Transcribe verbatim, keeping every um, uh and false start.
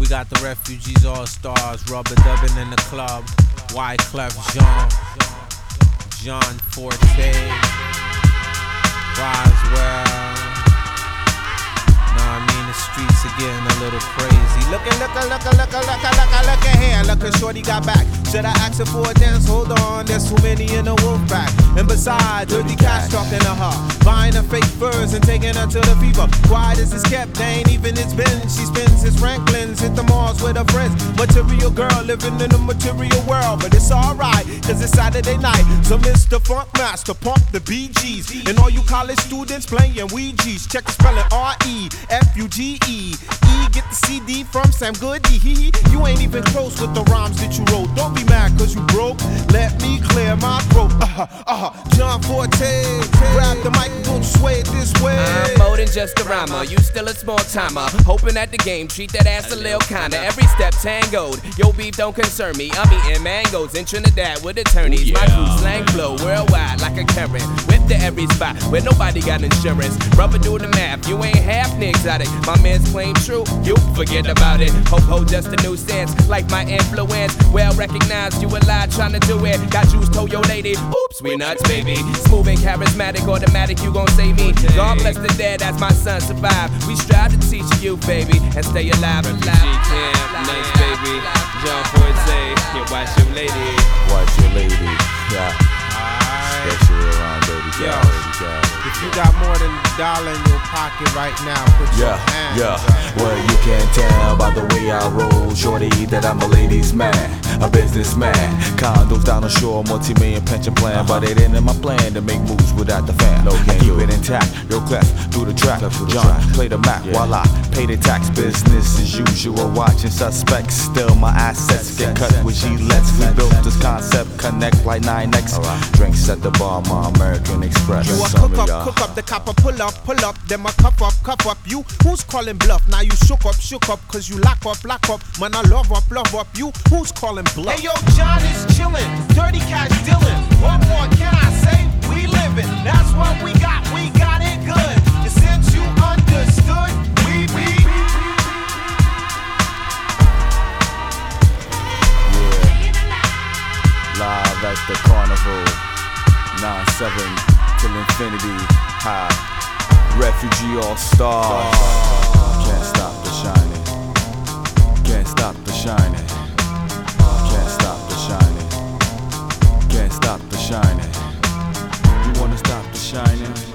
We got the Refugees All Stars, Rubber Dubbin in the club, Wyclef Jean, John Forte, Roswell. Nah, I mean the streets are getting a little crazy. Lookin', lookin', lookin', lookin', lookin', lookin', lookin' here, lookin' shorty got back. Should I ask her for a dance? Hold on, there's too many in the wolf pack. And besides, dirty cats talking to her, buying her fake furs and taking her to the fever. Quiet as it's kept, they ain't even it's been. She spends his Franklins, hit the malls with her friends. Material girl living in a material world, but it's alright, cause it's Saturday night. So Mister Funk Master, pump the B Gs. And all you college students playing Ouija's. Check the spelling R E F U G E. E, get the C D from Sam Goody. You ain't even close with the rhymes that you wrote. Don't be mad cause you broke. Let me clear my throat. Uh-huh, uh-huh. John Forte, grab the mic and don't sway it this way. I'm more than just a rhymer, you still a small timer. Hoping at the game, treat that ass a little kinda. Every step tangoed, your beef don't concern me. I'm eating mangoes in Trinidad with attorneys. Ooh, yeah. My crew slang flow worldwide like a current. Whip to every spot where nobody got insurance. Rubber do the math, you ain't half exotic. My man's claim true, you forget about it. Ho ho, just a new sense, like my influence. Well recognized, you a lie trying to do it. Got juice, told your lady, oops, we nuts, baby. Smooth and charismatic, automatic, you gon' save me. God bless the dead as my son survive. We strive to teach you, baby, and stay alive. Refugee camp, nice baby. John Forte, yeah, watch your lady. Watch your lady, yeah. Especially around dirty Yo, guys, dirty guys. if you got more than a dollar in your pocket right now, put your Yeah, hands yeah. up. Well, you can tell by the way I roll, shorty, that I'm a ladies' man, a businessman. Condos down the shore, multi-million pension plan, but it ain't in my plan to make moves without the fam. No, I keep it intact, real clef, do the track. John, play the Mac while I pay the tax. Business as usual, watching suspects. Still, my assets get cut with G-Lets. We built this concept, connect like nine X. Drinks at the bar, my American Express. You a Some cook of up, y'all- cook up, the copper pull up, pull up, then my cuff up, cuff up. You, who's calling bluff? Now you shook up, shook up, cause you lock up, lock up. Man, I love up, love up. You, who's calling bluff? Hey yo, John is chillin', dirty cash dealin'. What more can I say? We livin', that's what we got, we got it good. And since you understood, we, we, Live at the carnival, nine seven till infinity, high. Refugee all stars. Can't stop the shining. Can't stop the shining. Can't stop the shining. Can't stop the shining. You wanna stop the shining?